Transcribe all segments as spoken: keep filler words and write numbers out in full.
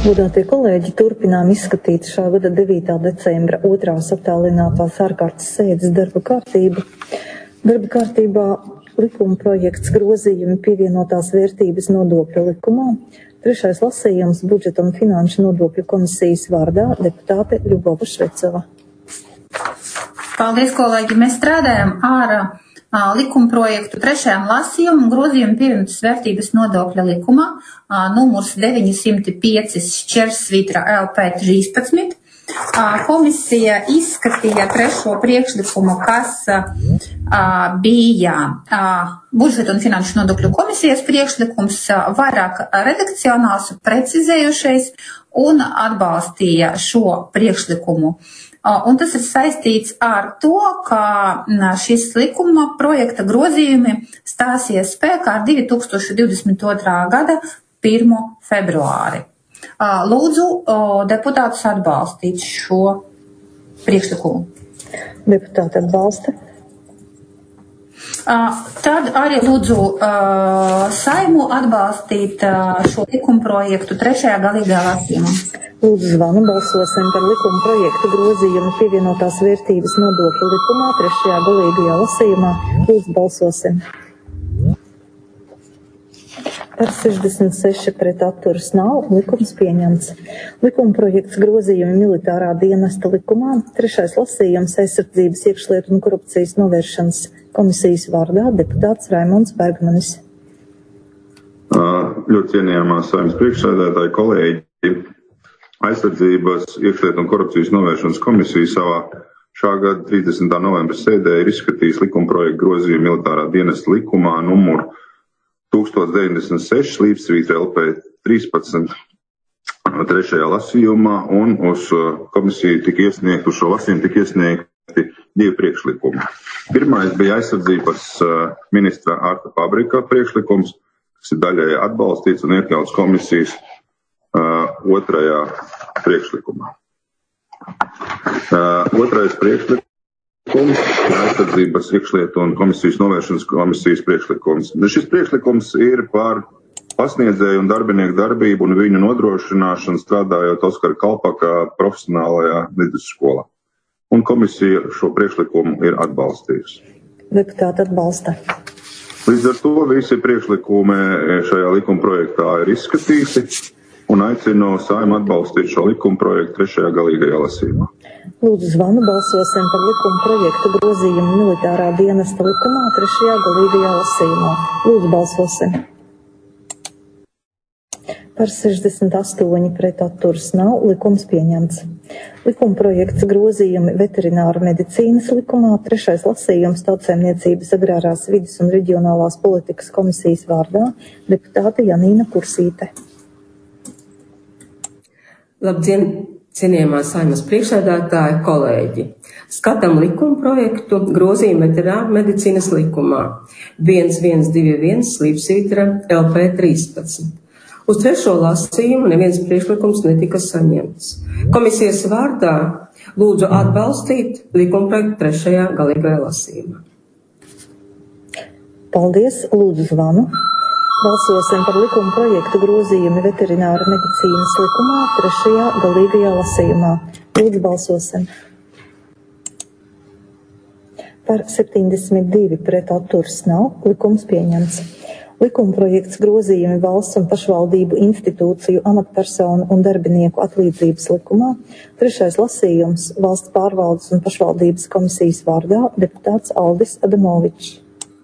Godātie kolēģi, turpinām izskatīt šā gada devītā decembra otrās attālinātās ārkārtas sēdes darba kārtību. Darba kārtībā likuma projekts grozījumi pievienotās vērtības nodokļa likumā. Trešais lasījums budžeta un finanšu nodokļu komisijas vārdā deputāte Ļubova Švecova. Paldies, kolēģi! Mēs strādājam ar likumprojektu trešajam lasījumam grozījumu pievienotas vērtības nodokļa likumā numurs deviņsimt pieci šķērsvītra L P trīspadsmit. Komisija izskatīja trešo priekšlikumu, kas bija budžeta un finanšu nodokļu komisijas priekšlikums, vairāk redakcionāls, precizējušais un atbalstīja šo priekšlikumu. Un tas ir saistīts ar to, ka šis likuma projekta grozījumi stāsies spēkā divi tūkstoši divdesmit otrā gada pirmo februāri. Lūdzu deputātus atbalstīt šo priekšlikumu. Deputāti atbalsta. Tad arī lūdzu Saimu atbalstīt šo likuma projektu trešajā galīgajā lasījumā. Lūdzu zvanu, balsosim par likuma projektu grozījumu pievienotās vērtības nodokļu likumā trešajā galīgajā lasījumā. Lūdzu balsosim. Par sešdesmit seši pret atturas nav, likums pieņemts. Likuma projekts grozījumi militārā dienesta likumā, trešais lasījums aizsardzības iekšlietu un korupcijas novēršanas komisijas vārdā deputāts Raimonds Bergmanis. Ļoti cienījamā Saeimas priekšsēdētāji, kolēģi, aizsardzības iekšlietu un korupcijas novēršanas komisija savā šā gada trīsdesmitā novembra sēdē ir izskatījis likuma projektu grozījumu militārā dienesta likumā numuru tūkstoš deviņdesmit seši līdzsvītra L P trīspadsmit trešajā lasījumā, un uz komisiju tika iesniegt, uz šo lasījumu tika iesniegti divi priekšlikumi. Pirmais bija aizsardzības ministra Arta Pabrika priekšlikums, kas ir daļēji atbalstīts un iekļauts komisijas uh, otrajā priekšlikumā. Uh, otrais priekšlikums aizsardzības iekšlietu un komisijas novēršanas komisijas priekšlikums. Šis priekšlikums ir par pasniedzēju un darbinieku darbību un viņu nodrošināšanu strādājot Oskara Kalpaka profesionālajā vidusskolā. Un komisija šo priekšlikumu ir atbalstījusi. Deputāti atbalsta. Līdz ar to visi priekšlikumi šajā likuma projektā ir izskatīti un aicinu Saeimu atbalstīt šo likuma projektu trešajā galīgajā lasījumā. Lūdzu zvanu, balsosim par likuma projektu grozījumu militārā dienesta likumā trešajā galīgajā lasījumā. Lūdzu balsosim. Par sešdesmit astoņi pret atturas nav, likums pieņemts. Likuma projekts grozījumi veterināra medicīnas likumā, trešais lasījums Tautsaimniecības agrārās vides un reģionālās politikas komisijas vārdā deputāte Janīna Kursīte. Labdien, cienījamā Saeimas priekšsēdētāja, kolēģi! Skatām likuma projektu grozījumu veterināra medicīnas likumā viens viens divi viens līdzsvītra L P trīspadsmit. Uz trešo lasījumu neviens priekšlikums netika saņemts. Komisijas vārdā lūdzu atbalstīt likuma projektu trešajā galīgajā lasījumā. Paldies, lūdzu zvanu. Balsosim par likuma projektu grozījumi veterināra medicīnas likumā trešajā galīgajā lasījumā. Lūdzu balsosim. Par septiņdesmit divi pret atturas nav, likums pieņemts. Likuma projekts grozījumi valsts un pašvaldību institūciju, amatpersonu un darbinieku atlīdzības likumā. Trešais lasījums valsts pārvaldes un pašvaldības komisijas vārdā deputāts Aldis Adamovičs.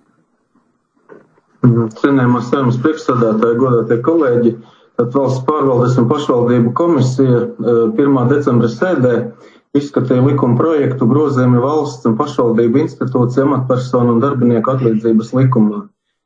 Cienējamā Saeimas priekšsēdētāja, godātie kolēģi, tad valsts pārvaldes un pašvaldību komisija pirmā decembra sēdē izskatīja likuma projektu grozījumi valsts un pašvaldību institūciju, amatpersonu un darbinieku atlīdzības likumā.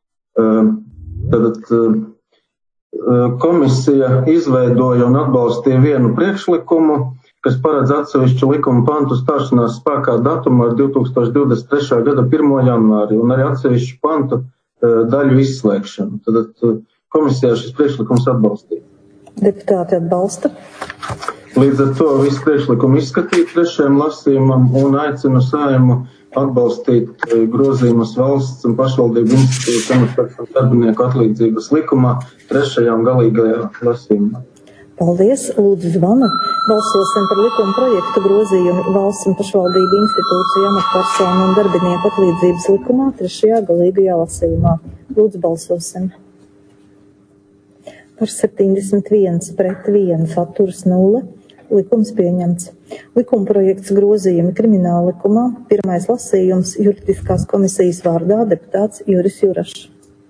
Tad komisija izveidoja un atbalstīja vienu priekšlikumu, kas paredz atsevišķu likuma pantu stāšanās spēkā datumu ar divi tūkstoši divdesmit trešā gada pirmo janvāri un arī atsevišķu pantu daļu izslēgšanu. Tad komisijā šis priekšlikums atbalstīja. Deputāti atbalsta. Līdz ar to visu priekšlikumu izskatīt trešajam lasījumam un aicinu Saeimu atbalstīt grozījumus valsts un pašvaldību institūciju amatpersonu darbinieku atlīdzības likumā trešajā un galīgajā lasījumā. Paldies, lūdzu zvanu. Balsosim par likuma projektu grozījumu valsts un pašvaldību institūciju amatpersonu un darbinieku atlīdzības likumā trešajā galīgajā lasījumā. Lūdzu balsosim. Par septiņdesmit viens pret viens atturas nulle. Likums pieņemts. Likuma projekts grozījumi krimināla likumā. Pirmais lasījums juridiskās komisijas vārdā deputāts Juris Jurašs.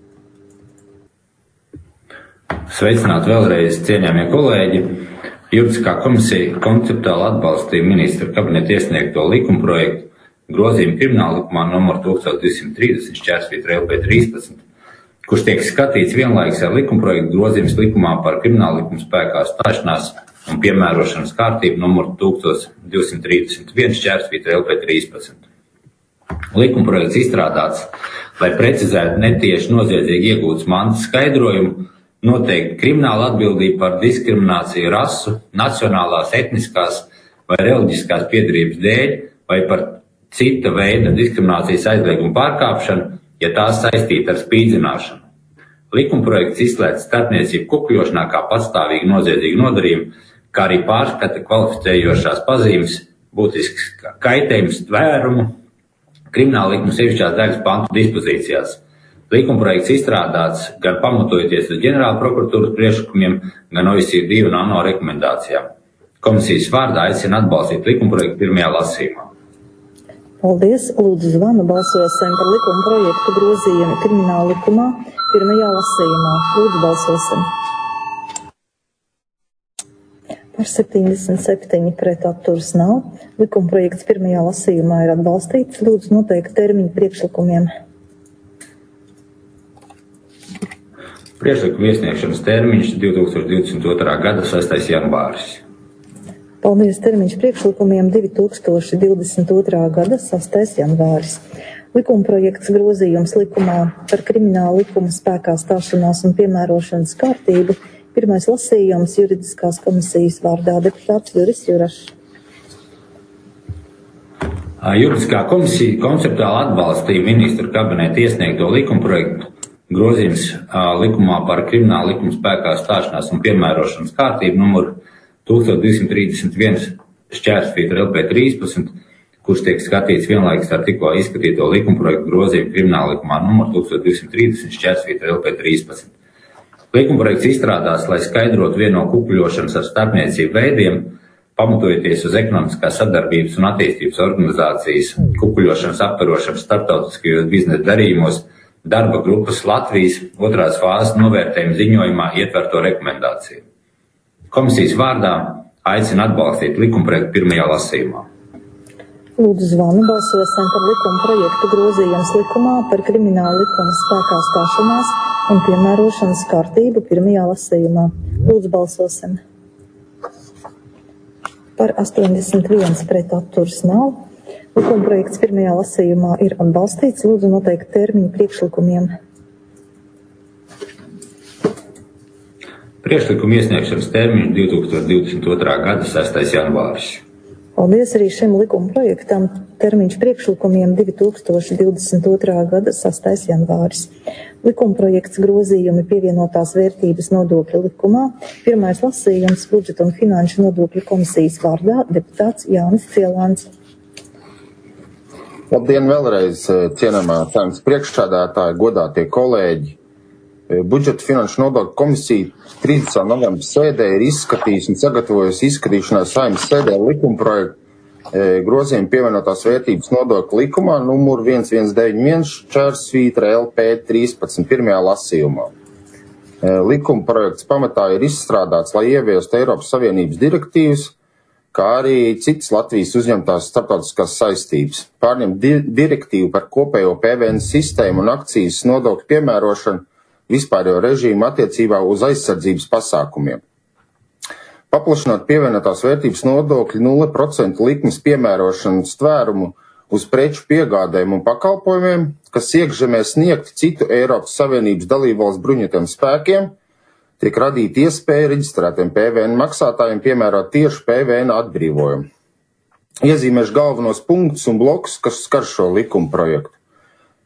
Sveicināt vēlreiz, cienījamie kolēģi. Juridiskā komisija konceptuāli atbalstīja ministra kabineta iesniegto likuma projektu grozījumu krimināla likumā numur tūkstoš divsimt trīsdesmit šķērsvītra L P trīspadsmit, kurš tiek skatīts vienlaikus ar likuma projektu grozījums likumā par krimināla likuma spēkā stāšanās un piemērošanas kārtību numur tūkstoš divsimt trīsdesmit viens šķērsvītra L P trīspadsmit. Likuma projekts izstrādāts, lai precizētu netieši noziedzīgi iegūtas mantas skaidrojumu, noteikti krimināla atbildība par diskrimināciju rasu, nacionālās, etniskās vai reliģiskās piedarības dēļ vai par cita veida diskriminācijas aizliegumu pārkāpšanu, ja tās saistīta ar spīdzināšanu. Likumprojekts izslēdz starpniecību kukļošanā kā patstāvīgi noziedzīgu nodarījumu, kā arī pārskata kvalificējošās pazīmes, būtisks kaitējums tvērumu, krimināla likuma sevišķās daļas pantu dispozīcijās. Likumprojekts izstrādāts gan pamatojoties uz ģenerāla prokuratūras priekšlikumiem, gan O E C D un ANO rekomendācijām. Komisijas vārdā aicina atbalstīt likumprojektu pirmajā lasījumā. Paldies, lūdzu zvanu balsosim par likuma projektu grozījumu krimināla likumā pirmajā lasījumā. Lūdzu balsosim. Par septiņdesmit septiņi pret atturas nav. Likuma projekts pirmajā lasījumā ir atbalstīts. Lūdzu noteikti termiņu priekšlikumiem. Priekšlikuma iesniegšanas termiņš divi tūkstoši divdesmit otrā gada sastais janvāris. Paldies, termiņš priekšlikumiem divi tūkstoši divdesmit otrā gada sastais janvāris. Likuma projekts grozījums likumā par krimināla likuma spēkā stāšanās un piemērošanas kārtību. Pirmais lasījums juridiskās komisijas vārdā deputāts Juris Jurašs. Juridiskā komisija konceptuāli atbalstīja ministru kabineta iesniegto likuma projektu grozījums likumā par krimināla likuma spēkā stāšanās un piemērošanas kārtību numur tūkstoš divsimt trīsdesmit viens šķērsvītra L P trīspadsmit, kurš tiek skatīts vienlaikus ar tikko izskatīto likuma projektu grozījumu krimināla likumā numur tūkstoš divsimt trīsdesmit šķērsvītra L P trīspadsmit. Likuma projekts izstrādās, lai skaidrotu vienu no kukļošanas ar starpniecību veidiem, pamatojoties uz ekonomiskās sadarbības un attīstības organizācijas kukļošanas apkarošanas starptautiskajos biznesa darījumos darba grupas Latvijas otrās fāzes novērtējuma ziņojumā ietverto rekomendāciju. Komisijas vārdā aicina atbalstīt likumprojektu pirmajā lasījumā. Lūdzu zvanu balsosim par likuma projektu grozījums likumā par krimināla likuma spēkā stāšanās un piemērošanas kārtību pirmajā lasījumā. Lūdzu balsosim. Par astoņdesmit viens pret atturas nav. Likuma projekts pirmajā lasījumā ir atbalstīts. Lūdzu noteikti termiņu priekšlikumiem. Priekšlikuma iesniegšanas termiņš divi tūkstoši divdesmit otrā gada sastais janvāris. Paldies arī šim likuma projektam. Termiņš priekšlikumiem divi tūkstoši divdesmit otrā gada sastais janvāris. Likuma projekts grozījumi pievienotās vērtības nodokļa likumā. Pirmais lasījums budžeta un finanšu nodokļu komisijas vārdā deputāts Jānis Cielāns. Labdien vēlreiz, cienamā Saeimas priekšsēdētāji, godātie kolēģi. Budžeta finanšu nodokļu komisija trīsdesmitā novembra sēdē ir izskatījusi un sagatavojusi izskatīšanai Saeimas sēdē likumprojektu grozījumu pievienotās vērtības nodokļu likumā numur viens viens deviņi viens šķērsvītra L P trīspadsmit pirmajā lasījumā. Likumprojekts pamatā ir izstrādāts, lai ieviestu Eiropas Savienības direktīvas, kā arī citas Latvijas uzņemtās starptautiskās saistības. Pārņem di direktīvu par kopējo P V N sistēmu un akcijas nodokļu piemērošanu vispārējo režīmu attiecībā uz aizsardzības pasākumiem. Paplašinot pievienotās vērtības nodokļu nulle procentu likmes piemērošanas tvērumu uz preču piegādēm un pakalpojumiem, kas iekšzemē sniegti citu Eiropas Savienības dalībvalstu bruņotajiem spēkiem, tiek radīta iespēja reģistrētiem P V N maksātājiem piemērot tieši P V N atbrīvojumu. Iezīmēšu galvenos punktus un blokus, kas skar šo likuma projektu.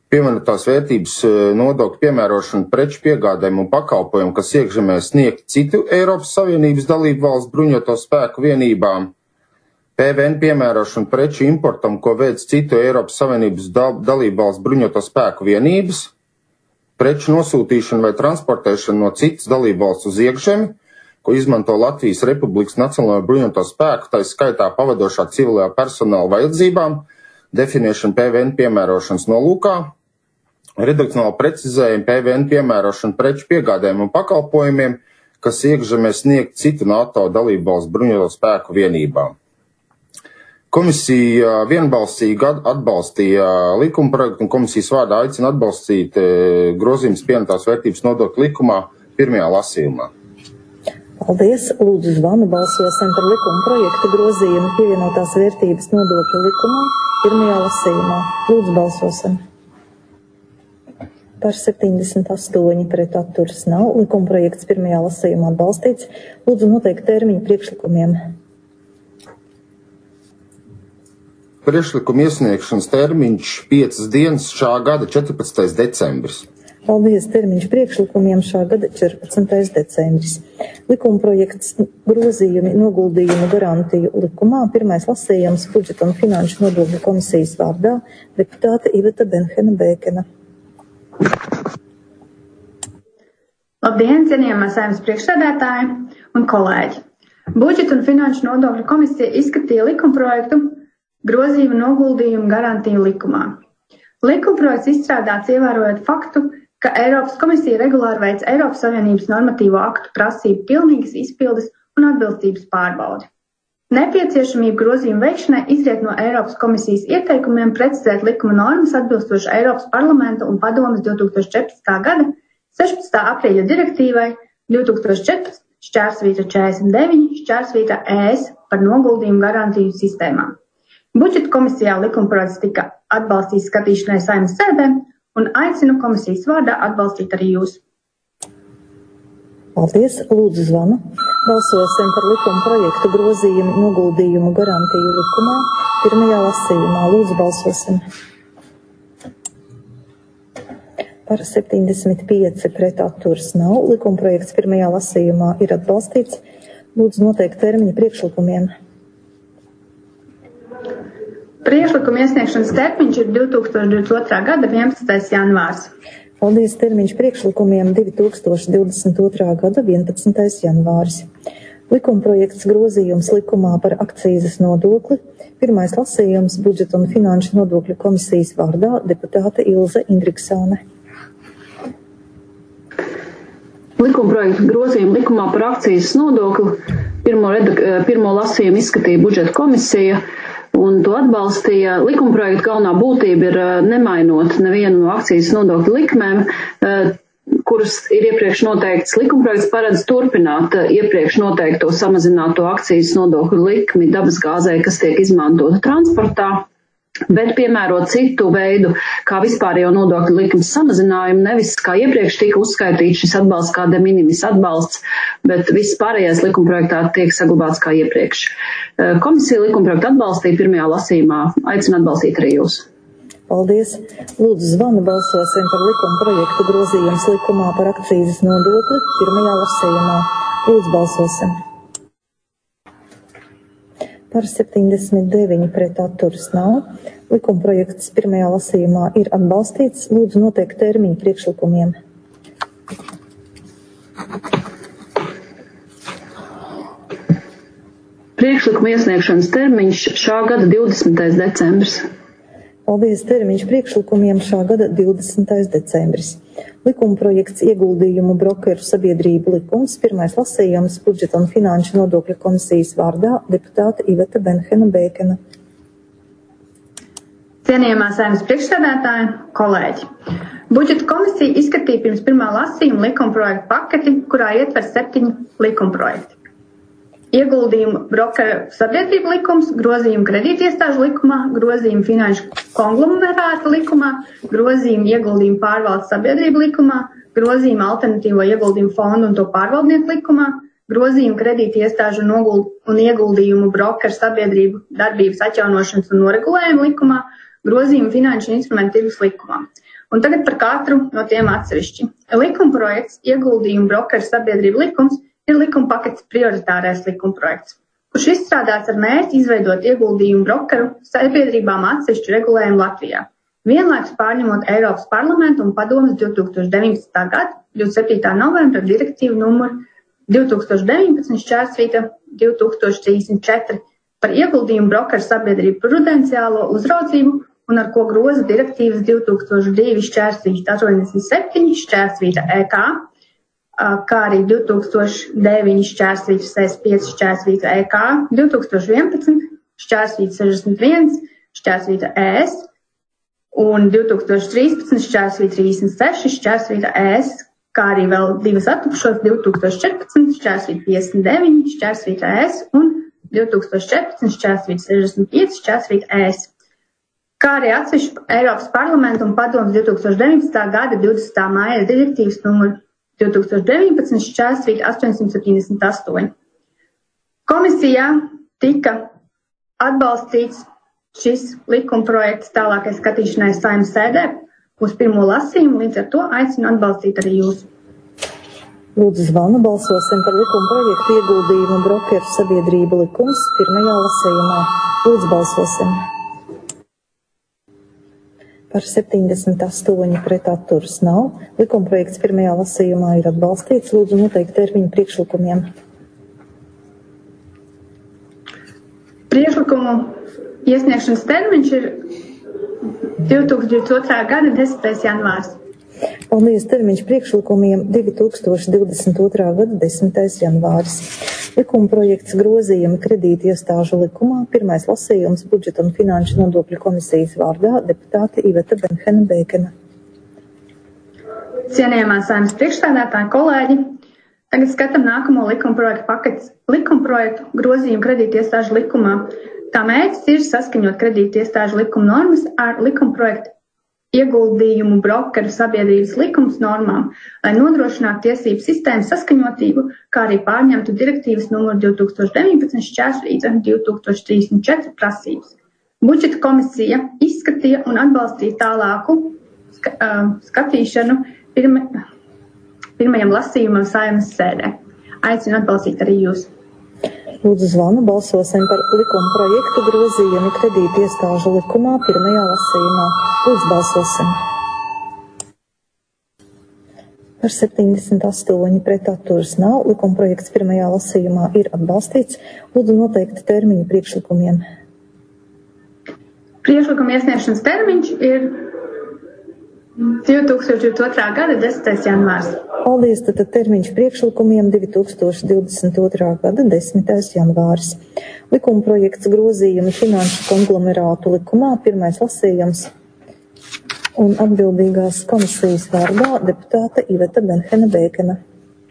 pievienotās vērtības nodokļu piemērošanu preču piegādēm un pakalpojumiem, kas iekšzemē sniegt citu Eiropas Savienības dalību valsts bruņoto spēku vienībām, P V N piemērošanu preču importam, ko veic citu Eiropas Savienības dalību valsts bruņoto spēku vienības, preču nosūtīšanu vai transportēšanu no citas dalību valsts uz iekšzemi, ko izmanto Latvijas Republikas Nacionālo bruņoto spēku, tā skaitā pavadošā civilajā personāla vajadzībām, definēšanu P V N piemērošanas nolūkā, redakcionāli precizējumu P V N piemērošanu preču piegādēm un pakalpojumiem, kas iekšzemē sniegt citu NATO dalību valsts bruņoto spēku vienībām. Komisija vienbalsīgi atbalstīja likumprojektu un komisijas vārdā aicina atbalstīt grozījumus pievienotās vērtības nodokļu likumā pirmajā lasījumā. Paldies! Lūdzu zvanu balsosim par likuma projektu grozījumu pievienotās vērtības nodokļu likumā pirmajā lasījumā. Lūdzu balsosim. Par septiņdesmit astoņi pret atturas nav. Likuma projekts pirmajā lasījumā atbalstīts. Lūdzu noteikt termiņu priekšlikumiem. Priekšlikuma iesniegšanas termiņš piecas dienas šā gada četrpadsmitais decembris. Paldies! Termiņš priekšlikumiem šā gada četrpadsmitais decembris. Likuma projekts grozījumi noguldījumu garantiju likumā. Pirmais lasījums budžeta un finanšu nodokļu komisijas vārdā deputāte Iveta Benhena-Bēkena. Labdien, cienījamā Saeimas priekšsēdētāji un kolēģi! Budžeta un finanšu nodokļu komisija izskatīja likumprojektu grozījumu noguldījumu garantiju likumā. Likumprojekts izstrādāts ievērojot faktu, ka Eiropas komisija regulāri veic Eiropas Savienības normatīvo aktu prasību pilnīgas izpildes un atbilstības pārbaudi. Nepieciešamība grozījumu veikšanai izriet no Eiropas komisijas ieteikumiem precizēt likuma normas atbilstoši Eiropas parlamenta un padomes divtūkstoš četrpadsmitā gada sešpadsmitā aprīļa direktīvai divtūkstoš četrpadsmit šķērsvītra četrdesmit deviņi šķērsvītra E S par noguldījumu garantiju sistēmām. Budžeta komisijā likumprojekts tika atbalstīts skatīšanai Saeimas sēdē un aicinu komisijas vārdā atbalstīt arī jūs. Paldies! Lūdzu zvanu. Balsosim par likuma projektu grozījumu noguldījumu garantiju likumā pirmajā lasījumā. Lūdzu balsosim. Par septiņdesmit pieci pret atturas nav. Likuma projekts pirmajā lasījumā ir atbalstīts. Lūdzu noteikt termiņu priekšlikumiem. Priekšlikuma iesniegšanas termiņš ir divtūkstoš divdesmit otrā gada vienpadsmitais janvārs. Paldies! Termiņš priekšlikumiem divtūkstoš divdesmit otrā gada vienpadsmitais janvāris. Likumprojekts grozījums likumā par akcīzes nodokli. Pirmais lasījums budžeta un finanšu nodokļu komisijas vārdā deputāte Ilze Indriksone. Likumprojektu grozījumu likumā par akcīzes nodokli pirmo, pirmo lasījumu izskatīja budžeta komisija un to atbalstīja. Likumprojekta galvenā būtība ir nemainot nevienu no akcīzes nodokļu likmēm, kuras ir iepriekš noteikts. Likumprojekts paredz turpināt iepriekš noteikto samazināto akcīzes nodokļu likmi dabasgāzei, kas tiek izmantota transportā, bet piemērot citu veidu, kā vispārējo nodokļu likmes samazinājumu, nevis kā iepriekš tika uzskaitīts šis atbalsts kā de minimis atbalsts, bet viss pārējais likumprojektā tiek saglabāts kā iepriekš. Komisija likumprojektu atbalstīja pirmajā lasījumā, aicina atbalstīt arī jūs. Paldies! Lūdzu zvanu balsosim par likuma projektu grozījums likumā par akcīzes nodokli pirmajā lasījumā. Lūdzu balsosim. Par septiņdesmit deviņi pret atturas nav. Likumprojekts pirmajā lasījumā ir atbalstīts. Lūdzu noteikt termiņu priekšlikumiem. Priekšlikuma iesniegšanas termiņš šā gada divdesmitais decembris. Paldies! Termiņš priekšlikumiem šā gada divdesmitais decembris. Likumprojekts ieguldījumu brokeru sabiedrību likums. Pirmais lasījums budžeta un finanšu nodokļu komisijas vārdā deputāte Iveta Benhena-Bēkena. Cienījamā Saeimas priekšsēdētāja, kolēģi! Budžeta komisija izskatīja pirms pirmā lasījuma likumprojektu paketi, kurā ietver septiņi likumprojekti. Ieguldījumu brokeru sabiedrību likums, grozījumu kredītiestāžu likumā, grozījumu finanšu konglomerāta likumā, grozījumu ieguldījumu pārvaldes sabiedrību likumā, grozījumu alternatīvo ieguldījumu fondu un to pārvaldnieku likumā, grozījumu kredītiestāžu un ieguldījumu brokeru sabiedrību darbības atjaunošanas un noregulējuma likumā, grozījumu finanšu instrumentu tirgus likumā. Un tagad par katru no tiem atsevišķi. Likumprojekts ieguldījumu brokeru sabiedrību likums ir likuma paketes prioritārais likumprojekts, kurš izstrādāts ar mērķi izveidot ieguldījumu brokeru sabiedrībām atsevišķu regulējumu Latvijā, vienlaikus pārņemot Eiropas parlamenta un padomes divi tūkstoši deviņpadsmitā gada divdesmit septītā novembra direktīvu numuru divi tūkstoši deviņpadsmit šķērsvīta divi tūkstoši trīsdesmit četri par ieguldījumu brokeru sabiedrību prudenciālo uzraudzību un ar ko groza direktīvas divi tūkstoši divi šķērsvīta astoņdesmit septiņi šķērsvīta E K, kā arī divi tūkstoši deviņi šķērsvīta sešdesmit pieci šķērsvīta E K, divi tūkstoši vienpadsmit šķērsvīta sešdesmit viens šķērsvīta E S un divi tūkstoši trīspadsmit šķērsvīta trīsdesmit seši šķērsvīta E S, kā arī vēl divas atlikušos divi tūkstoši četrpadsmit šķērsvīta piecdesmit deviņi šķērsvīta E S un divi tūkstoši četrpadsmit šķērsvīta sešdesmit pieci šķērsvīta E S, kā arī atsevišķi Eiropas parlamenta un padomes divi tūkstoši deviņpadsmitā gada divdesmitā māja direktīvas numuru divi tūkstoši deviņpadsmit šķērsvīta astoņsimt septiņdesmit astoņi. Komisijā tika atbalstīts šis likumprojekts tālākai skatīšanai Saeimas sēdē uz pirmo lasījumu, līdz ar to aicinu atbalstīt arī jūs. Lūdzu, zvanu balsosim par likumprojektu ieguldījumu brokeru sabiedrību likums pirmajā lasījumā. Lūdzu, balsosim. Par septiņdesmit astoņi pret atturas nav. Likumprojekts pirmajā lasījumā ir atbalstīts. Lūdzu, noteikt termiņu priekšlikumiem. Priekšlikumu iesniegšanas termiņš ir divi tūkstoši divdesmit otrā gada desmitais janvārs. Paldies, termiņš priekšlikumiem divi tūkstoši divdesmit otrā gada desmitais janvāris. Likumprojekts grozījumi kredīti iestāžu likumā, pirmais lasījums budžeta un finanšu nodokļu komisijas vārdā, deputāte Iveta Benhena-Bēkena. Cienījamā Saeimas priekšstādātāji, kolēģi, tagad skatām nākamo likumprojektu paketes. Likumprojektu grozījumu kredīti iestāžu likumā. Tā mērķis ir saskaņot kredīti iestāžu likuma normas ar likumprojektu ieguldījumu brokeru sabiedrības likums normām, lai nodrošinātu tiesību sistēmas saskaņotību, kā arī pārņemtu direktīvas numuru divi tūkstoši deviņpadsmit šķērsvīta divi tūkstoši trīsdesmit četri prasības. Budžeta komisija izskatīja un atbalstīja tālāku ska, uh, skatīšanu pirma, pirmajam lasījumam Saeimas sēdē. Aicinu atbalstīt arī jūs. Lūdzu, zvanu balsosim par likuma projektu grozījumu kredīti iestāžu likumā pirmajā lasījumā. Lūdzu, balsosim. Par septiņdesmit astoņi pret atturas nav. Likuma projekts pirmajā lasījumā ir atbalstīts. Lūdzu, noteikti termiņu priekšlikumiem. Priekšlikuma iesniegšanas termiņš ir divi tūkstoši divdesmit otrā gada desmitais janvārs. Paldies, tad termiņš priekšlikumiem divi tūkstoši divdesmit otrā gada desmitais janvāris. Likuma projekts grozījumi finanšu konglomerātu likumā, pirmais lasījums un atbildīgās komisijas vārdā deputāte Iveta Benhena-Bēkena.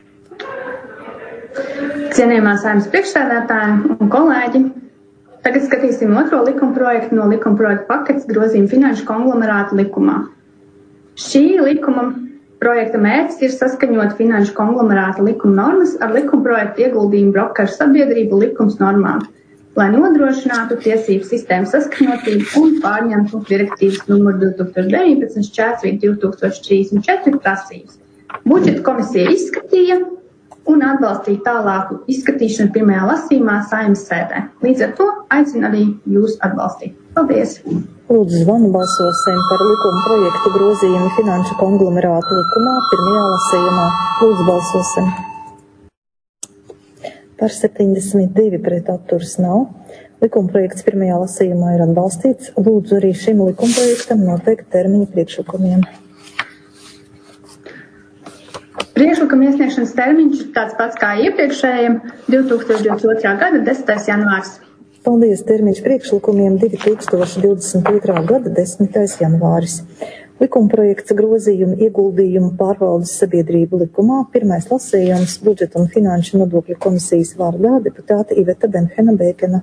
Cienījamā Saeimas priekšsēdētāji un kolēģi, tagad skatīsim otro likuma projektu no likuma projektu paketes grozījumi finanšu konglomerātu likumā. Šī likuma projekta mērķis ir saskaņot finanšu konglomerāta likuma normas ar likuma projektu ieguldījumu brokeru sabiedrību likums normām, lai nodrošinātu tiesību sistēmu saskaņotību un pārņemtu direktīvas numuru divi tūkstoši deviņpadsmit šķērsvīta divi tūkstoši trīsdesmit četri prasības. Budžeta komisija izskatīja un atbalstīja tālāku izskatīšanu pirmajā lasījumā Saeimas sēdē. Līdz ar to aicinu arī jūs atbalstīt. Paldies! Lūdzu, zvanu balsosim par likuma projektu grozījumu finanšu konglomerātu likumā pirmajā lasījumā. Lūdzu, balsosim. Par septiņdesmit divi pret atturas nav. Likuma projekts pirmajā lasījumā ir atbalstīts. Lūdzu arī šim likuma projektam noteikt termiņu priekšlikumiem. Priekšlikuma iesniegšanas termiņš ir tāds pats kā iepriekšējiem divi tūkstoši divdesmit otrā gada desmitais janvārs. Paldies, termiņš priekšlikumiem divi tūkstoši divdesmit otrā gada desmitais janvāris. Likuma projekts grozījumi ieguldījumu pārvaldes sabiedrību likumā, pirmais lasījums budžeta un finanšu nodokļu komisijas vārdā deputāte Iveta Benhena-Bēkena.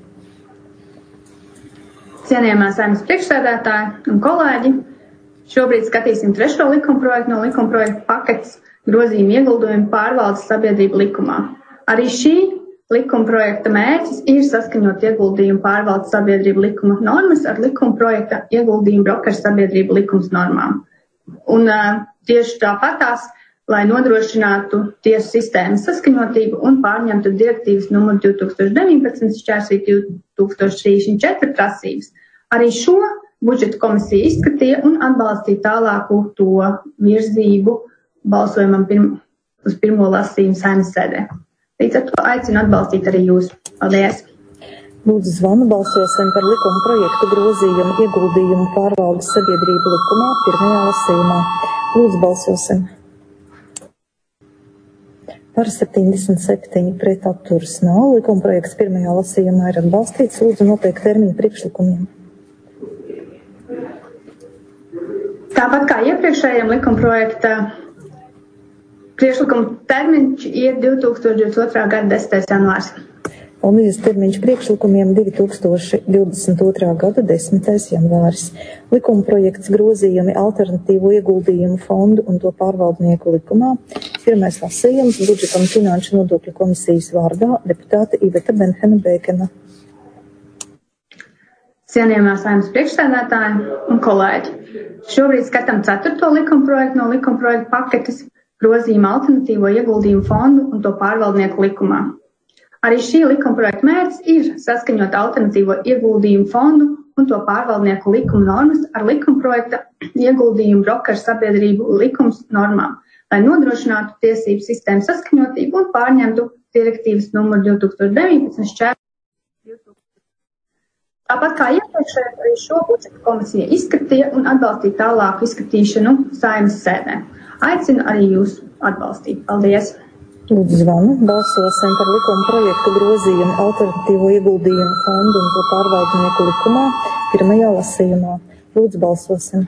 Cienījamā Saeimas priekšsēdētāji un kolēģi, šobrīd skatīsim trešo likuma projektu no likuma projektu paketes grozījumu ieguldījumu pārvaldes sabiedrību likumā. Arī šī likuma projekta mērķis ir saskaņot ieguldījumu pārvaldes sabiedrību likuma normas ar likuma projekta ieguldījumu brokeru sabiedrību likums normām, Un tieši tāpatās, lai nodrošinātu tiesu sistēmas saskaņotību un pārņemtu direktīvas numur divi tūkstoši deviņpadsmit šķērsvīt divi tūkstoši trīsdesmit četri prasības. Arī šo budžeta komisija izskatīja un atbalstīja tālāku to virzību balsojumam pirm, uz pirmo lasījumu Saeimas sēdē. Līdz ar to aicinu atbalstīt arī jūs. Paldies! Lūdzu zvanu balsosim par likuma projektu grozījumu ieguldījumu pārvaldes sabiedrību likumā pirmajā lasījumā. Lūdzu balsosim. Par septiņdesmit septiņi pret atturas nav. Likuma projekts pirmajā lasījumā ir atbalstīts. Lūdzu noteikt termiņu priekšlikumiem. Tāpat kā iepriekšējiem likuma projekta priekšlikuma termiņš ir divi tūkstoši divdesmit otrā gada desmitais janvārs. Paldies, termiņš priekšlikumiem divi tūkstoši divdesmit otrā gada desmitais janvāris. Likuma projekts grozījumi alternatīvo ieguldījumu fondu un to pārvaldnieku likumā. Pirmais lasījums budžeta un finanšu nodokļu komisijas vārdā deputāte Iveta Benhena-Bēkena. Cienījamā Saeimas priekšsēdētāji un kolēģi, šobrīd skatām ceturto likuma projektu no likuma projektu paketes grozījuma alternatīvo ieguldījumu fondu un to pārvaldnieku likumā. Arī šī likuma projekta mērķis ir saskaņot alternatīvo ieguldījumu fondu un to pārvaldnieku likuma normas ar likuma projekta ieguldījumu brokeru sabiedrību likums normām, lai nodrošinātu tiesību sistēmu saskaņotību un pārņemtu direktīvas numuru divi tūkstoši deviņpadsmit šķērsvīt. Tāpat kā iepriekšējā, arī šo budžeta komisija izskatīja un atbalstīja tālāku izskatīšanu Saeimas sēdē. Aicinu arī jūs atbalstīt. Paldies! Lūdzu zvanu, balsosim par likuma projektu grozījumu alternatīvo ieguldījumu fondu un to pārvaldnieku likumā pirmajā lasījumā. Lūdzu balsosim.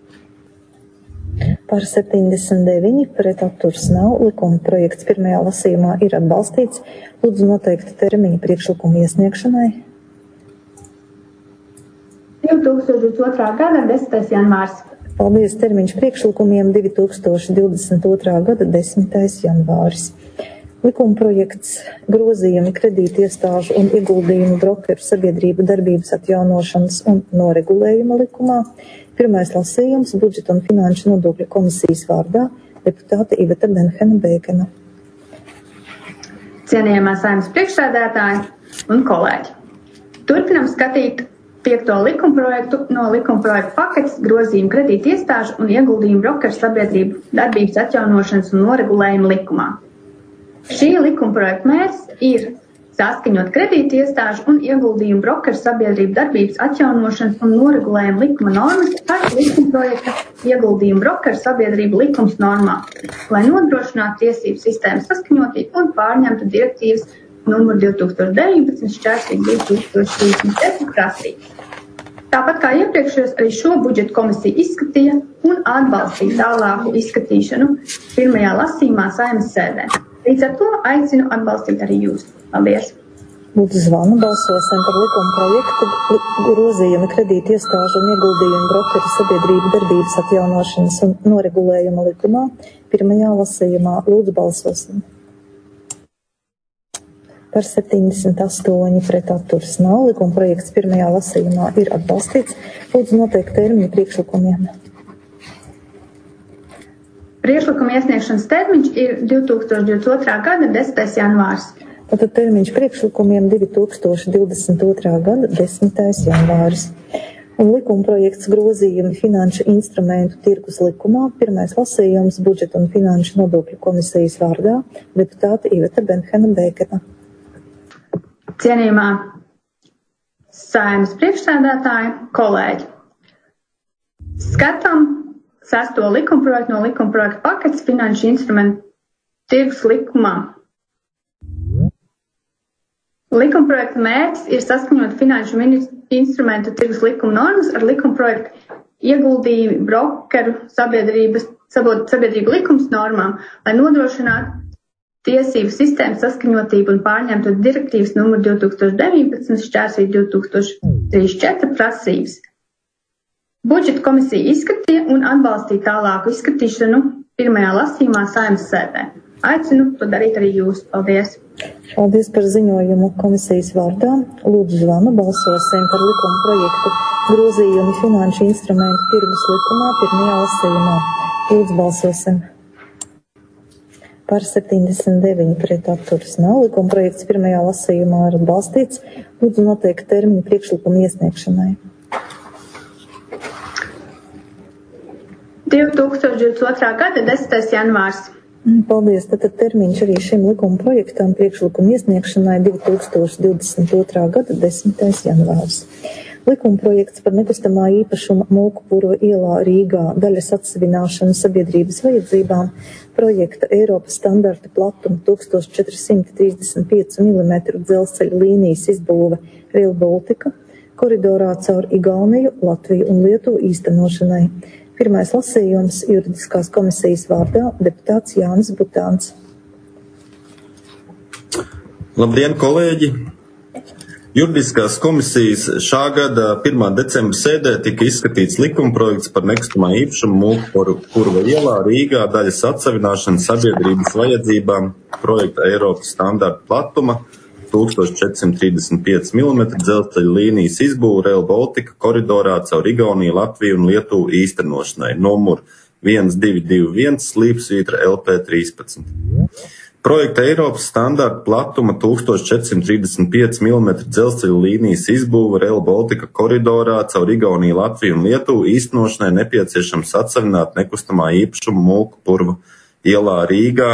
Par septiņdesmit deviņi pret atturas nav. Likuma projekts pirmajā lasījumā ir atbalstīts. Lūdzu noteikti termiņu priekšlikumu iesniegšanai. divi tūkstoši divdesmit otrā gada desmitais janvārs. Paldies, termiņš priekšlikumiem divi tūkstoši divdesmit otrā gada desmitais janvāris. Likuma projekts grozījumi kredīti iestāžu un ieguldījumu brokeru sabiedrību darbības atjaunošanas un noregulējuma likumā. Pirmais lasījums budžeta un finanšu nodokļu komisijas vārdā deputāte Iveta Benhena-Bēkena. Cienījamā Saeimas priekšsēdētāji un kolēģi. Turpinam skatīt piekto likuma projektu no likuma projektu paketes grozījumu kredīti iestāžu un ieguldījumu brokeru sabiedrību darbības atjaunošanas un noregulējuma likumā. Šī likuma projekta mērķis ir saskaņot kredīti iestāžu un ieguldījumu brokeru sabiedrību darbības atjaunošanas un noregulējuma likuma normas ar likuma projekta ieguldījumu brokeru sabiedrību likums normām, lai nodrošinātu tiesību sistēmas saskaņotību un pārņemtu direktīvas numur divi tūkstoši deviņpadsmit šķērsvīt divi tūkstoši trīsdesmit četri prasības. Tāpat kā iepriekšējos, arī šo budžeta komisija izskatīja un atbalstīja tālāku izskatīšanu pirmajā lasījumā Saeimas sēdē. Līdz ar to aicinu atbalstīt arī jūs. Paldies! Lūdzu zvanu, balsosim par likuma projektu grozījumu kredīti iestāžu un ieguldījumu brokeru sabiedrību darbības atjaunošanas un noregulējuma likumā pirmajā lasījumā. Lūdzu balsosim. Par septiņdesmit astoņi pret atturas nav. Likuma projekts pirmajā lasījumā ir atbalstīts. Lūdzu noteikt termiņu priekšlikumiem. Priekšlikuma iesniegšanas termiņš ir divi tūkstoši divdesmit otrā gada desmitais janvārs. Tātad termiņš priekšlikumiem divi tūkstoši divdesmit otrā gada desmitais janvāris. Un likuma projekts grozījumi finanšu instrumentu tirgus likumā. Pirmais lasījums budžeta un finanšu nodokļu komisijas vārdā deputāte Iveta Benhena-Bēkena. Cienījumā Saeimas priekšsēdētāji, kolēģi. Skatām sesto likuma projektu no likuma projekta paketes finanšu instrumentu tirgus likumā. Likuma projekta mērķis ir saskaņot finanšu instrumentu tirgus likuma normas ar likuma projektu ieguldījumu brokeru sabiedrības, sabiedrību likums normām, lai nodrošinātu tiesību sistēmas saskaņotību un pārņemtu direktīvas numuru divi tūkstoši deviņpadsmit šķērsvīt divi tūkstoši trīsdesmit četri prasības. Budžeta komisija izskatīja un atbalstīja tālāku izskatīšanu pirmajā lasījumā Saeimas sēdē. Aicinu to darīt arī jūs. Paldies! Paldies par ziņojumu komisijas vārdā. Lūdzu zvanu, balsosim par likuma projektu grozījumi finanšu instrumentu tirgus likumā pirmajā lasījumā. Lūdzu, balsosim. Par septiņdesmit deviņi pret atturas nav. Likuma projekts pirmajā lasījumā ir atbalstīts. Lūdzu, noteikt termiņu priekšlikumu iesniegšanai. divi tūkstoši divdesmit otrā gada desmitais janvārs. Paldies. Tātad termiņš arī šim likuma projektam priekšlikumu iesniegšanai divi tūkstoši divdesmit otrā gada desmitais janvārs. Likuma projekts par nekustamā īpašuma Mūkupurva ielā Rīgā daļas atsevināšanu sabiedrības vajadzībām, projekta Eiropas standarta platuma tūkstoš četri simti trīsdesmit pieci milimetru dzelzceļa līnijas izbūve Rail Baltica koridorā caur Igauniju, Latviju un Lietuvu īstenošanai. Pirmais lasījums juridiskās komisijas vārdā deputāts Jānis Butāns. Labdien, kolēģi! Juridiskās komisijas šā gada pirmā decembra sēdē tika izskatīts likumprojekts par nekustamā īpašuma Mūkupurva ielā Rīgā daļas atsevināšanu sabiedrības vajadzībām, projekta Eiropas standarta platuma tūkstoš četri simti trīsdesmit pieci milimetri dzelzceļa līnijas izbūve Rail Baltica koridorā caur Igauniju, Latviju un Lietuvu īstenošanai, numur viens divi divi viens slīpsvītra L P trīspadsmit. Projekta Eiropas standarta platuma tūkstoš četri simti trīsdesmit pieci milimetri dzelzceļa līnijas izbūve Rail Baltica koridorā caur Igauniju, Latviju un Lietuvu īstenošanai nepieciešams atsevināt nekustamā īpašuma Mūkupurva ielā Rīgā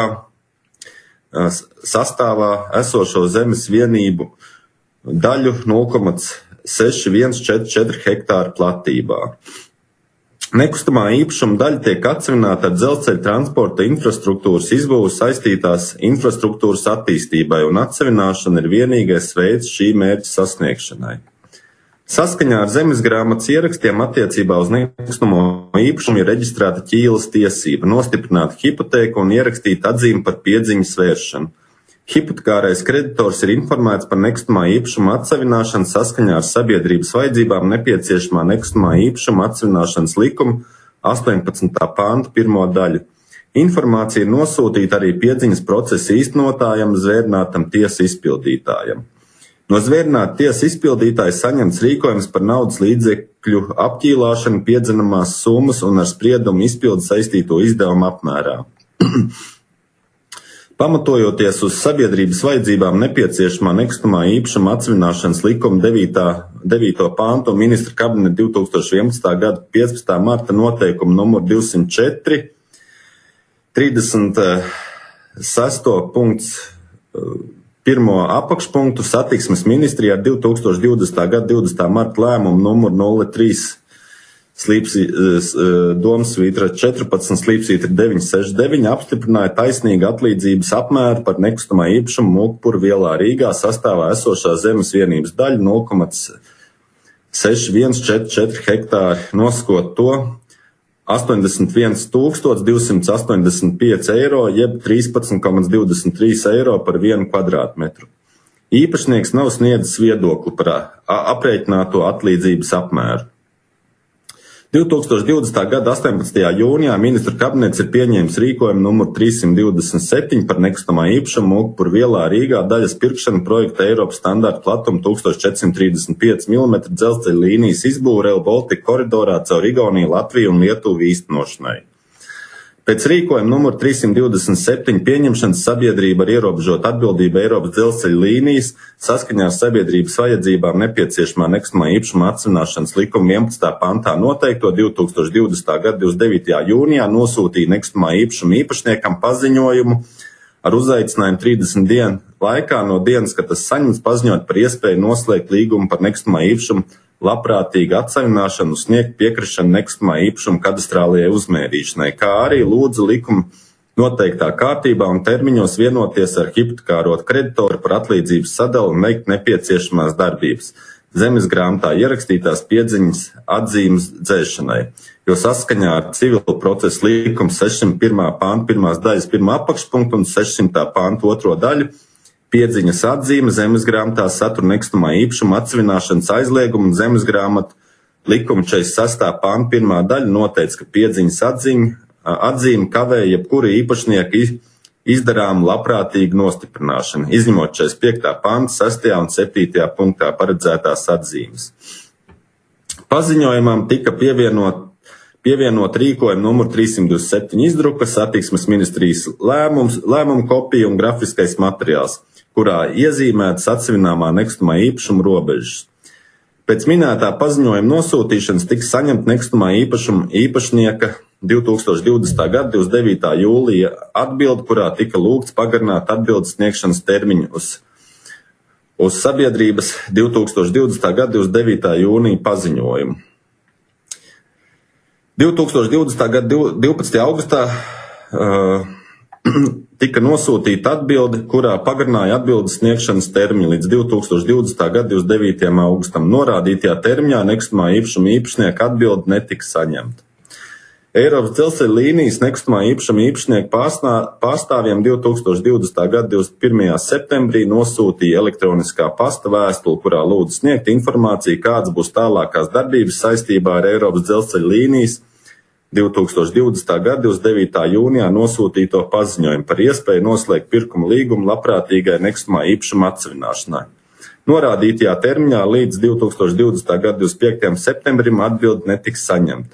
sastāvā esošo zemes vienību daļu nulle komats seši viens četri četri hektāru platībā. Nekustamā īpašuma daļa tiek atsevināta ar dzelzceļa transporta infrastruktūras izbūvi saistītās infrastruktūras attīstībai, un atsevināšana ir vienīgais veids šī mērķa sasniegšanai. Saskaņā ar zemesgrāmatas ierakstiem attiecībā uz nekustamo īpašumu ir reģistrēta ķīlas tiesība, nostiprināta hipotēka un ierakstīta atzīme par piedziņas vēršanu. Hipotekārais kreditors ir informēts par nekustamā īpašuma atsevināšanu saskaņā ar sabiedrības vajadzībām nepieciešamā nekustamā īpašuma atsevināšanas likuma astoņpadsmitā panta pirmo daļu. Informācija ir nosūtīta arī piedziņas procesa īstenotājam, zvērinātam tiesas izpildītājam. No zvērināta tiesas izpildītāja saņemts rīkojums par naudas līdzekļu apķīlāšanu piedzenamās summas un ar spriedumu izpildi saistīto izdevumu apmērā. Pamatojoties uz sabiedrības vajadzībām nepieciešamā nekustamā īpašuma atsevināšanas likuma devīto pāntu un ministra kabineta divi tūkstoši vienpadsmitā gada piecpadsmitā marta noteikumu numur divsimt četri, trīsdesmit sesto punkts pirmo apakšpunktu satiksmes ministrijā ar divi tūkstoši divdesmitā gada divdesmitā marta lēmumu numur nulle trīs slīpsi, domsvītra četrpadsmit slīpsvītra deviņi sešdesmit deviņi apstiprināja taisnīgu atlīdzības apmēru par nekustamā īpašumu Mūkupurva ielā Rīgā sastāvā esošā zemes vienības daļa nulle komats seši viens četri četri hektāri, nosakot to astoņdesmit viens tūkstoš divsimt astoņdesmit pieci eiro, jeb trīspadsmit komats divdesmit trīs eiro par vienu kvadrātmetru. Īpašnieks nav sniedzis viedokli par aprēķināto atlīdzības apmēru. divi tūkstoši divdesmitā gada astoņpadsmitajā jūnijā ministru kabinets ir pieņēmis rīkojumu numur trīssimt divdesmit septiņi par nekustamā īpašumu Mūkupurva ielā Rīgā daļas pirkšanu projekta Eiropas standarta platuma tūkstoš četri simti trīsdesmit pieci milimetri dzelzceļa līnijas izbūve Rail Baltica koridorā caur Igauniju, Latviju un Lietuvu īstenošanai. Pēc rīkojuma numur trīssimt divdesmit septiņi pieņemšanas sabiedrība ar ierobežotu atbildību Eiropas dzelzceļa līnijas saskaņā ar sabiedrības vajadzībām nepieciešamā nekustamā īpašuma atsevināšanas likuma vienpadsmitā pantā noteikto divi tūkstoši divdesmitā gada divdesmit devītajā jūnijā nosūtīja nekustamā īpašuma īpašniekam paziņojumu ar uzaicinājumu trīsdesmit dienu laikā no dienas, kad tas saņemts, paziņot par iespēju noslēgt līgumu par nekustamā īpašuma labprātīgu atsevināšanu, sniegt piekrišanu nekustamā īpašuma kadastrālajai uzmērīšanai, kā arī lūdza likuma noteiktā kārtībā un termiņos vienoties ar hipotekāro kreditoru par atlīdzības sadalu un veikt nepieciešamās darbības zemes grāmatā ierakstītās piedziņas atzīmes dzēšanai, jo saskaņā ar civilu procesu likumu sešsimt pirmā panta pirmās daļas pirmā apakšpunktu un sešsimtā panta otro daļu piedziņas atzīme zemes grāmatā satur nekustamā īpašuma atsevināšanas aizliegumu un zemes grāmatu likuma četrdesmit sestā panta pirmā daļa noteica, ka piedziņas atzīme, atzīme kavē jebkura īpašnieka izdarām labprātīgu nostiprināšanu, izņemot četrdesmit piektā panta sestajā un septītajā punktā paredzētās atzīmes. Paziņojumam tika pievienot, pievienot rīkojumu numur trīssimt divdesmit septiņi izdruka, satiksmes ministrijas lēmums, lēmuma kopija un grafiskais materiāls, kurā iezīmētas atsevināmā nekustamā īpašuma robežas. Pēc minētā paziņojuma nosūtīšanas tika saņemta nekustamā īpašuma īpašnieka divi tūkstoši divdesmitā gada divdesmit devītā jūlija atbilde, kurā tika lūgts pagarināt atbildes sniegšanas termiņu uz, uz sabiedrības divi tūkstoši divdesmitā gada divdesmit devītā jūnija paziņojumu. divi tūkstoši divdesmitā gada divpadsmitajā augustā uh, tika nosūtīta atbilde, kurā pagarināja atbildes sniegšanas termiņu līdz divi tūkstoši divdesmitā gada divdesmit devītajam augustam. Norādītajā termiņā nekustamā īpašuma īpašnieka atbilde netika saņemta. Eiropas dzelzceļa līnijas nekustamā īpašuma īpašnieku pārstāvjiem divi tūkstoši divdesmitā gada divdesmit pirmajā septembrī nosūtīja elektroniskā pasta vēstuli, kurā lūdza sniegt informāciju, kādas būs tālākās darbības saistībā ar Eiropas dzelzceļa līnijas divi tūkstoši divdesmitā gada divdesmit devītā jūnijā nosūtīto paziņojumu par iespēju noslēgt pirkuma līgumu labprātīgai nekustamā īpašuma atsevināšanai. Norādītajā termiņā līdz divi tūkstoši divdesmitā gada divdesmit piektajam septembrim atbilde netiks saņemta.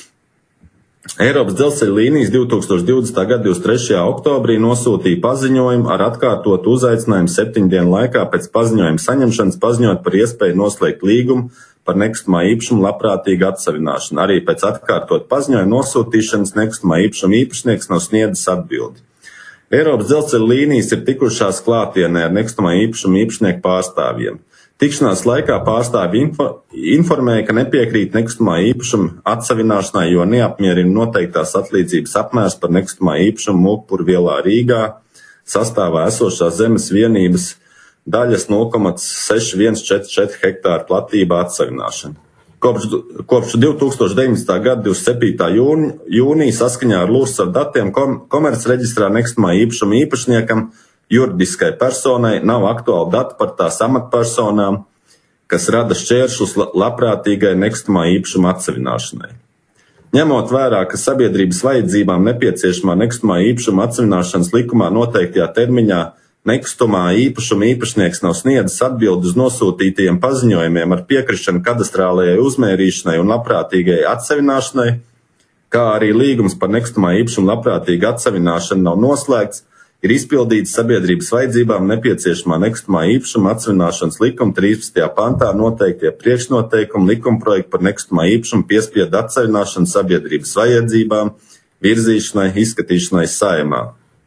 Eiropas dzelzceļa līnijas divi tūkstoši divdesmitā gada divdesmit trešajā oktobrī nosūtīja paziņojumu ar atkārtotu uzaicinājumu septiņu dienu laikā pēc paziņojuma saņemšanas paziņot par iespēju noslēgt līgumu par nekustamā īpašuma labprātīgu atsevināšanu. Arī pēc atkārtot paziņojuma nosūtīšanas nekustamā īpašuma īpašnieks nav sniedzis atbildi. Eiropas dzelzceļa līnijas ir tikušās klātienē ar nekustamā īpašuma īpašnieku pārstāvjiem. Tikšanās laikā pārstāvji info, informēja, ka nepiekrīt nekustamā īpašuma atsevināšanai, jo neapmierina noteiktās atlīdzības apmērs par nekustamā īpašuma Mulkpurvielā Rīgā sastāvā esošās zemes vienības daļas nulle komats seši viens četri četri hektāru platībā atsevināšana. Kopš, kopš divi tūkstoši deviņdesmitā gada divdesmit septītā jūnija saskaņā ar Lūrsava datiem kom, komercreģistrā nekustamā īpašuma īpašniekam juridiskai personai nav aktuāli dati par tās amatpersonām, kas rada šķēršļus labprātīgai nekustamā īpašuma atsevināšanai. Ņemot vērā, ka sabiedrības vajadzībām nepieciešamā nekustamā īpašuma atsevināšanas likumā noteiktajā termiņā nekustamā īpašuma īpašnieks nav sniedzis atbildi uz nosūtītajiem paziņojumiem ar piekrišanu kadastrālajai uzmērīšanai un labprātīgai atsevināšanai, kā arī līgums par nekustamā īpašuma labprātīgu atsevināšanu nav noslēgts, ir izpildīts sabiedrības vajadzībām nepieciešamā nekustamā īpašuma atsevināšanas likuma trīspadsmitajā pantā noteiktie priekšnoteikumi likumprojektu par nekustamā īpašuma piespiedu atsevināšanu sabiedrības vajadzībām virzīšanai, izskatīšanai Saeimā.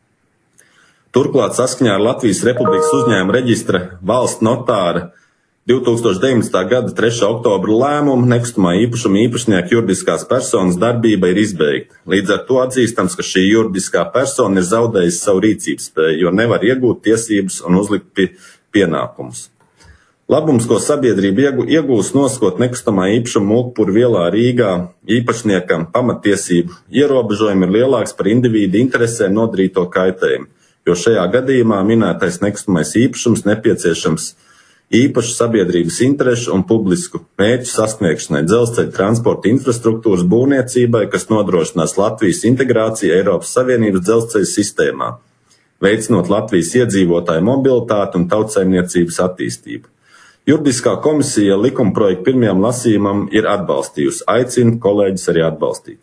Turklāt saskaņā ar Latvijas Republikas uzņēmuma reģistra valsts notāra divi tūkstoši deviņdesmitā gada trešā oktobra lēmumu nekustamā īpašuma īpašnieka juridiskās personas darbība ir izbeigta. Līdz ar to atzīstams, ka šī juridiskā persona ir zaudējusi savu rīcības spēju, jo nevar iegūt tiesības un uzlikt pie pienākumus. Labums, ko sabiedrība iegūs nosakot nekustamā īpašuma Mulkpurvielā Rīgā īpašniekam pamatiesību ierobežojumi ir lielāks par individu interesēm nodarīto kaitējumu, jo šajā gadījumā minētais nekustamais īpašums nepieciešams īpašu sabiedrības interešu un publisku mērķu sasniegšanai dzelzceļa transporta infrastruktūras būvniecībai, kas nodrošinās Latvijas integrāciju Eiropas Savienības dzelzceļa sistēmā, veicinot Latvijas iedzīvotāju mobilitāti un tautsaimniecības attīstību. Juridiskā komisija likumprojektu pirmajam lasījumam ir atbalstījusi. Aicinu kolēģis arī atbalstīt.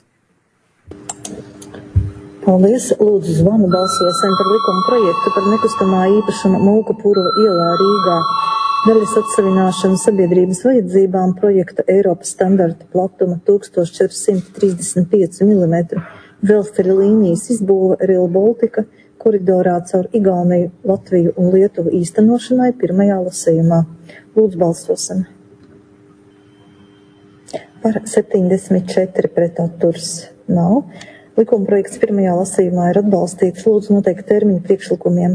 Paldies. Lūdzu zvanu balsosim par likuma projektu par nekustamā īpašuma Mulkpurva ielā Rīgā. Daļas atsevināšana sabiedrības vajadzībām projekta Eiropas standarta platuma tūkstoš četri simti trīsdesmit pieci milimetri dzelzceļa līnijas izbūve Rail Baltica koridorā caur Igauniju, Latviju un Lietuvu īstenošanai pirmajā lasījumā. Lūdzu balsosim. Par septiņdesmit četri pret atturs nav. Likuma projekts pirmajā lasījumā ir atbalstīts. Lūdzu noteikt termiņu priekšlikumiem.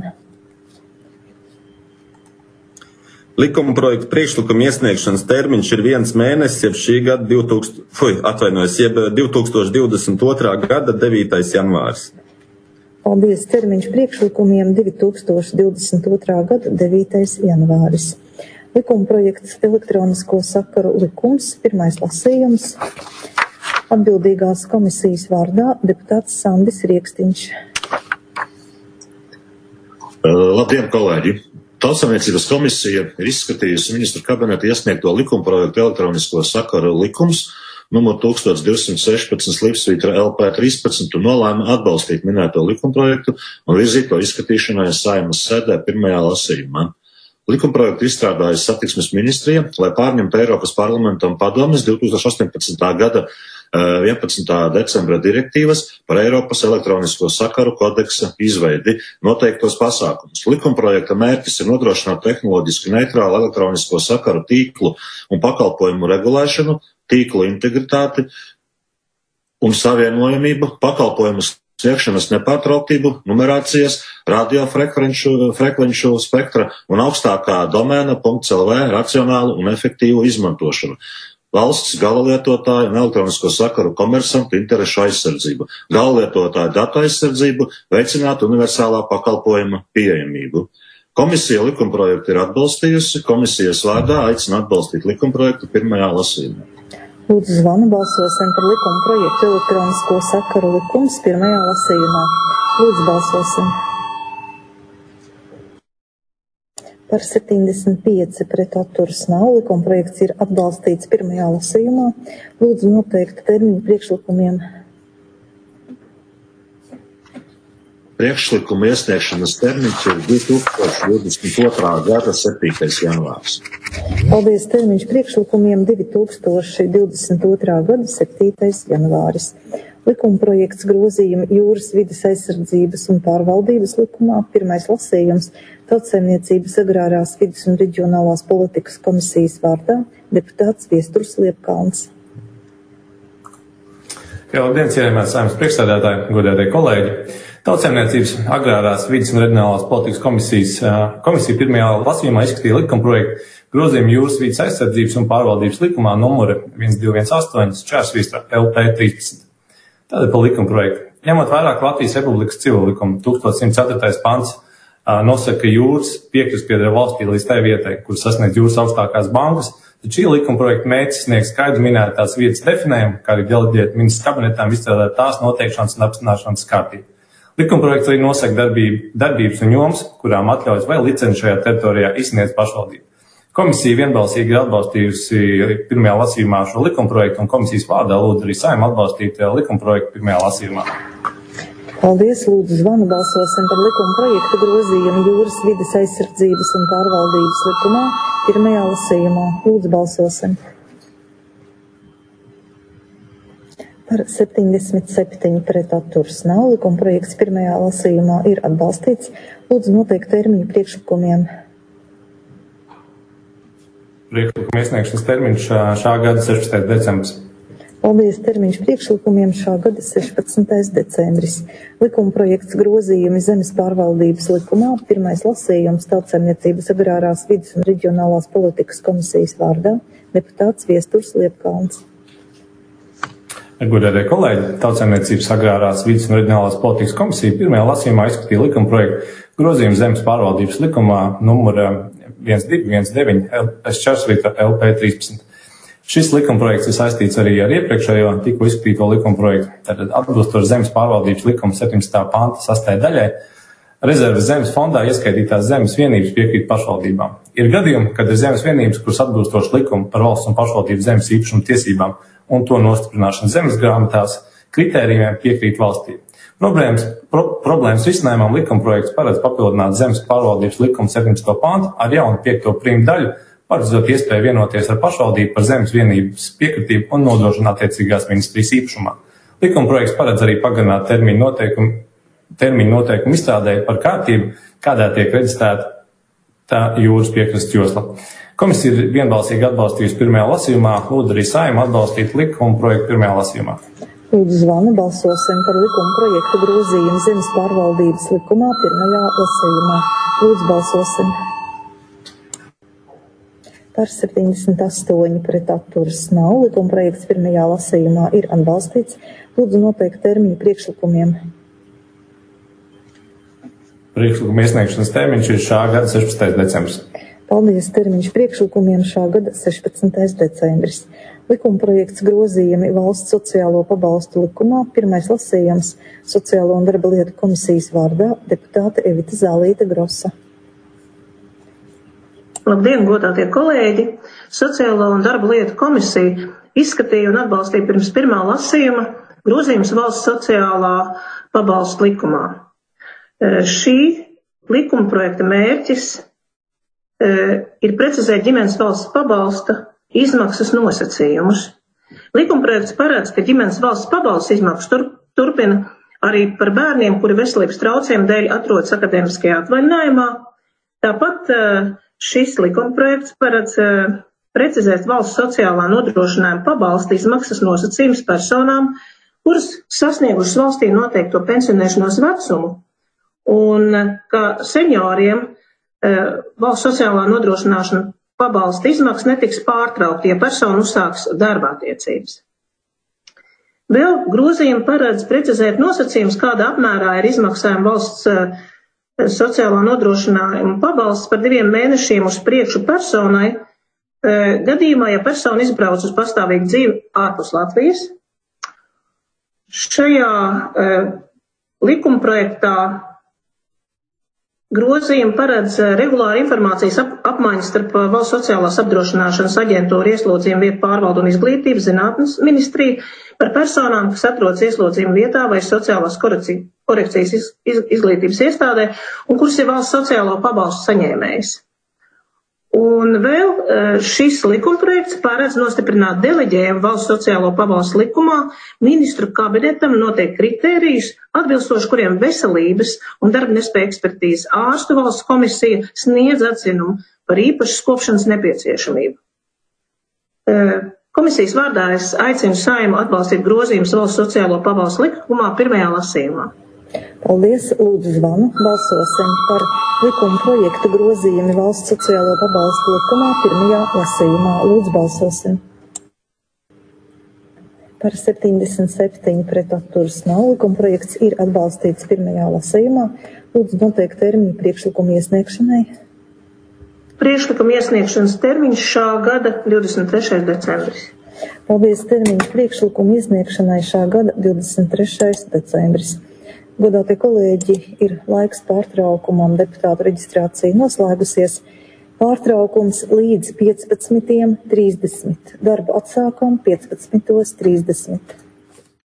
Likuma projekta priekšlikuma iesniegšanas termiņš ir viens mēnesis, jeb šī gada divtūkstoš, fuj, atvainojos, jeb divi tūkstoši divdesmit otrā gada devītais janvāris. Paldies. Termiņš priekšlikumiem divi tūkstoši divdesmit otrā gada devītais janvāris. Likuma projekts elektronisko sakaru likums, pirmais lasījums. Atbildīgās komisijas vārdā deputāts Sandis Riekstiņš. Labdien, kolēģi! Tautsaimniecības komisija ir izskatījusi ministru kabineta iesniegto likumprojektu elektronisko sakaru likums numur tūkstoš divsimt sešpadsmit slīpsvītra L P trīspadsmit un nolēma atbalstīt minēto likumprojektu un virzīt to izskatīšanai Saeimas sēdē pirmajā lasījumā. Likumprojektu izstrādājas satiksmes ministrija, lai pārņemtu Eiropas parlamenta un padomes divtūkstoš astoņpadsmitā gada vienpadsmitā decembra direktīvas par Eiropas elektronisko sakaru kodeksa izveidi noteiktos pasākumus. Likumprojekta mērķis ir nodrošināt tehnoloģiski neitrālu elektronisko sakaru tīklu un pakalpojumu regulēšanu, tīklu integritāti un savienojamību, pakalpojumu sniegšanas nepārtrauktību, numerācijas, radiofrekvenču spektra un augstākā domēna .lv racionālu un efektīvu izmantošanu. Valsts galalietotāju un elektronisko sakaru komersantu interešu aizsardzību, galalietotāju datu aizsardzību, veicināt universālā pakalpojuma pieejamību. Komisija likumprojektu ir atbalstījusi, komisijas vārdā aicina atbalstīt likumprojektu pirmajā lasījumā. Lūdzu zvanu balsosim par likumprojektu elektronisko sakaru likums pirmajā lasījumā. Lūdzu balsosim. Par septiņdesmit pieci pret atturas nav. Likumprojekts ir atbalstīts pirmajā lasījumā. Lūdzu noteikt termiņu priekšlikumiem. Priekšlikuma iesniegšanas termiņš ir divi tūkstoši divdesmit otrā gada septītais janvārs. Paldies, termiņš priekšlikumiem divi tūkstoši divdesmit otrā gada septītais janvāris. Likumprojekts grozījumi jūras vides aizsardzības un pārvaldības likumā, pirmais lasījums, Tautsaimniecības agrārās vides un reģionālās politikas komisijas vārdā, deputāts Viesturs Liepkalns. Jā, labdien, cienījamās Saeimas priekšsēdētāji, godētie kolēģi. Tautsaimniecības agrārās vides un reģionālās politikas komisijas komisija pirmajā lasījumā izskatīja likumprojektu grozījumu jūras vides aizsardzības un pārvaldības likumā numura viens divi viens astoņi šķērsvītra L P trīspadsmit. Tātad par likumprojektu. Ņemot vērā Latvijas Republikas civil likumu, tūkstoš simt ceturtais pants nosaka, ka jūras piekrasts pieder valstī līdz tai vietai, kur sasniedz jūras augstākās bankas, tad šī likumprojekta mērķis sniegs skaidru minētās vietas definējumu, kā arī deleģēt ministru kabinetām izstrādāt tās noteikšanas un apstiprināšanas kārtību. Likumprojekts arī nosaka darbību, darbības un jomas, kurām atļaujas vai licenci šajā teritorijā izsniedz pašvaldība. Komisija vienbalsīgi ir atbalstījusi pirmajā lasījumā šo likumprojektu, un komisijas vārdā lūdzu arī Saeimu atbalstīt likumprojektu pirmajā lasījumā. Paldies, lūdzu zvanu balsosim par likumprojektu grozījumu jūras vides aizsardzības un pārvaldības likumā pirmajā lasījumā. Lūdzu balsosim. Par septiņdesmit septiņi pret atturas nav. Likumprojekts pirmajā lasījumā ir atbalstīts. Lūdzu noteikt termiņu priekšlikumiem. Priekšlikuma iesniegšanas termiņš šā gada sešpadsmitais decembris. Paldies, termiņš priekšlikumiem šā gada sešpadsmitais decembris. Likumprojekts grozījumi zemes pārvaldības likumā, pirmais lasījums Tautsaimniecības agrārās vides un reģionālās politikas komisijas vārdā, deputāts Viesturs Liepkalns. Godētie kolēģi, Tautsaimniecības agrārās vides un reģionālās politikas komisija pirmajā lasījumā izskatīja likumprojektu grozījumu zemes pārvaldības likumā numura viens divi viens deviņi šķērsvītra L P trīspadsmit. Šis likumprojekts ir saistīts arī ar iepriekšējo tikko izskatīto likumprojektu. Tātad atbilstoši zemes pārvaldības likuma septiņdesmitā panta sastajai daļai, rezerves zemes fondā ieskaitītās zemes vienības piekrīt pašvaldībām. Ir gadījumi, kad ir zemes vienības, kuras atbilstoši likumu par valsts un pašvaldību zemes īpašumu tiesībām un to nostiprināšanu zemes grāmatās kritērijiem piekrīt valstī. Problēmas, pro, problēmas risinājumam likumprojekts paredz papildināt zemes pārvaldības likuma septiņdesmito pantu ar jaunu piekto prīmu daļu, paredzot iespēju vienoties ar pašvaldību par zemes vienības piekritību un nodošanu attiecīgās ministrijas īpašumā. Likumprojekts paredz arī pagarināt termiņu noteikumu, termiņu noteikumu izstrādē par kārtību, kādā tiek reģistrēta tā jūras piekrasts josla. Komisija ir vienbalsīgi atbalstījusi pirmajā lasījumā, lūdzu arī Saeimu atbalstīt likumprojektu pirmajā lasījumā. Lūdzu zvanu balsosim par likumprojektu grozījumu zemes pārvaldības likumā pirmajā lasījumā. Lūdzu balsosim. Par septiņdesmit astoņi pret atturas nav. Likumprojekts pirmajā lasījumā ir atbalstīts. Lūdzu noteikt termiņu priekšlikumiem. Priekšlikuma iesniegšanas termiņš ir šā gada sešpadsmitais decembris. Paldies, termiņš priekšlikumiem šā gada sešpadsmitais decembris. Likumprojekts grozījumi valsts sociālo pabalstu likumā, pirmais lasījums Sociālo un darba lietu komisijas vārdā, deputāte Evita Zālīte Grosa. Labdien, godātie kolēģi! Sociālo un darba lietu komisija izskatīja un atbalstīja pirms pirmā lasījuma grozījumus valsts sociālā pabalsta likumā. Šī likuma projekta mērķis ir precizēt ģimenes valsts pabalsta izmaksas nosacījumus. Likumprojekts paredz, ka ģimenes valsts pabalsta izmaksas tur, turpina arī par bērniem, kuri veselības traucējumu dēļ atrodas akadēmiskajā atvaļinājumā. Tāpat šis likumprojekts paredz precizēt valsts sociālā nodrošinājuma pabalsta izmaksas nosacījumus personām, kuras sasniegušas valstī noteikto pensionēšanos vecumu, un ka senioriem valsts sociālā nodrošināšana pabalsta izmaksas netiks pārtraukti, ja persona uzsāks darba attiecības. Vēl grozījumi paredz precizēt nosacījumus, kādā apmērā ir izmaksājuma valsts sociālā nodrošinājuma pabalsts par diviem mēnešiem uz priekšu personai, gadījumā, ja persona izbrauc uz pastāvīgu dzīvi ārpus Latvijas. Šajā likumprojektā grozījumi paredz regulāru informācijas ap, apmaiņu starp valsts sociālās apdrošināšanas aģentūru, ieslodzījumu vietu pārvaldu un izglītības zinātnes ministriju par personām, kas atrodas ieslodzījuma vietā vai sociālās korekcijas iz, iz, izglītības iestādē un kuras ir valsts sociālo pabalstu saņēmējs. Un vēl šis likumprojekts paredz nostiprināt deleģējumu valsts sociālo pabalstu likumā ministru kabinetam noteikt kritērijus, atbilstoši kuriem veselības un darbnespēja ekspertīzes ārstu valsts komisija sniedz atzinumu par īpašas kopšanas nepieciešamību. Komisijas vārdā es aicinu Saeimu atbalstīt grozījumus valsts sociālo pabalstu likumā pirmajā lasījumā. Paldies, lūdzu zvanu, balsosim par likuma projektu grozījumi valsts sociālo pabalstu likumā pirmajā lasījumā. Lūdzu, balsosim. Par septiņdesmit septiņi pret atturas nav. Likuma projekts ir atbalstīts pirmajā lasījumā. Lūdzu, noteikt termiņu priekšlikumu iesniegšanai. Priekšlikuma iesniegšanas termiņš šā gada divdesmit trešais decembris. Paldies, termiņš priekšlikumu iesniegšanai šā gada divdesmit trešais decembris. Godātie kolēģi, ir laiks pārtraukumam, deputātu reģistrācija noslēgusies. Pārtraukums līdz piecpadsmitajam trīsdesmit. Darbu atsākam piecpadsmitajam trīsdesmit.